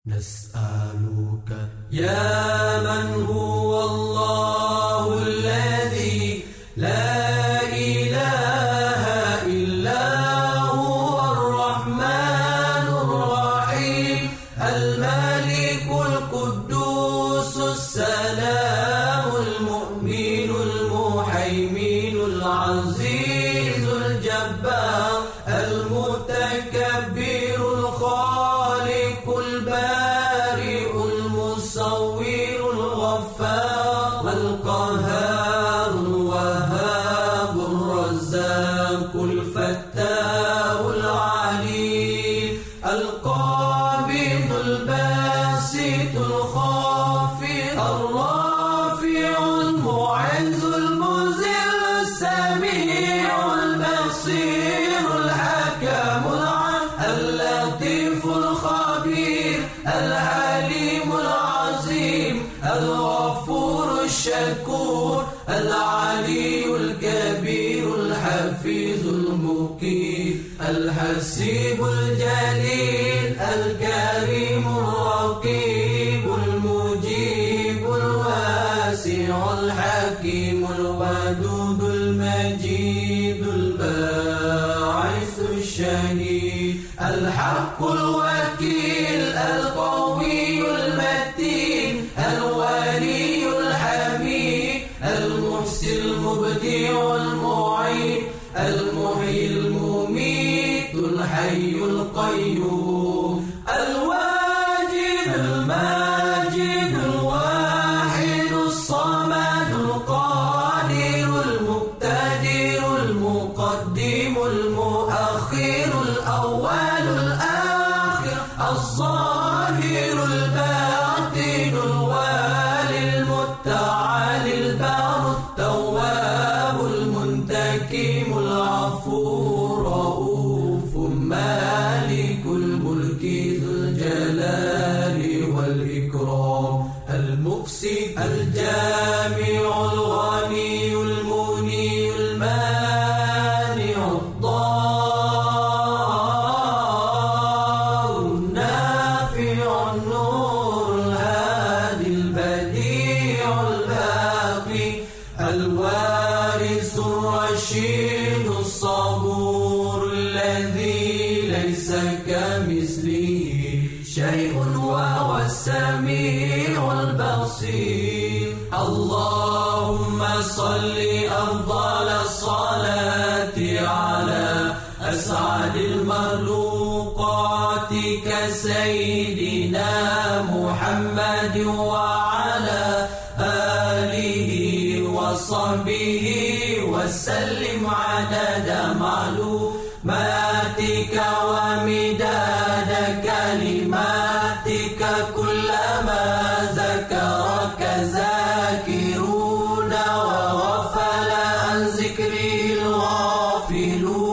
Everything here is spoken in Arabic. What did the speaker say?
نسألك يا من هو الله الذي لا إله إلا هو الرحمن الرحيم الملك القدوس السلام المؤمن المهيمن العزيز الجبار المتكبر الخالق البارئ المصور الغفار القهار الوهاب الرزاق الفتاح العليم القابض الباسط الخافض الرافع المعز المذل السميع البصير الحكم اللطيف الخبير الحليم العظيم الغفور الشكور العلي الكبير الحفيظ المقيم الحسيب الجليل الكريم الرقيب المجيب الواسع الحكيم الودود المجيد الباعث الشهيد الحق الوكيل القوي المتين الولي الحميد المحسن المبدع المعين المحيي المميت الحي القيوم الواجد الماجد الواحد الصمد القادر المقتدر المقدم المؤخر الأول الآخر الظاهر الباطن الوالي المتعالي البار التواب المنتقم العفو الرؤوف مالك الملك ذو الجلال والإكرام المقسط الجامع الغني المغني المانع الضار النافع النور الهادي البديع الباقي الوارث الرشيد الصبور الذي ليس كمثله شيء وهو السميع البصير اللهم صل أفضل الصلاة على أسعد المخلوقات كسيدنا محمد وعلى آله وصحبه وسلم عدد معلوماتك ومداد كلماتك كلما ذكرك ذاكرون وغفل عن ذكره الغافلون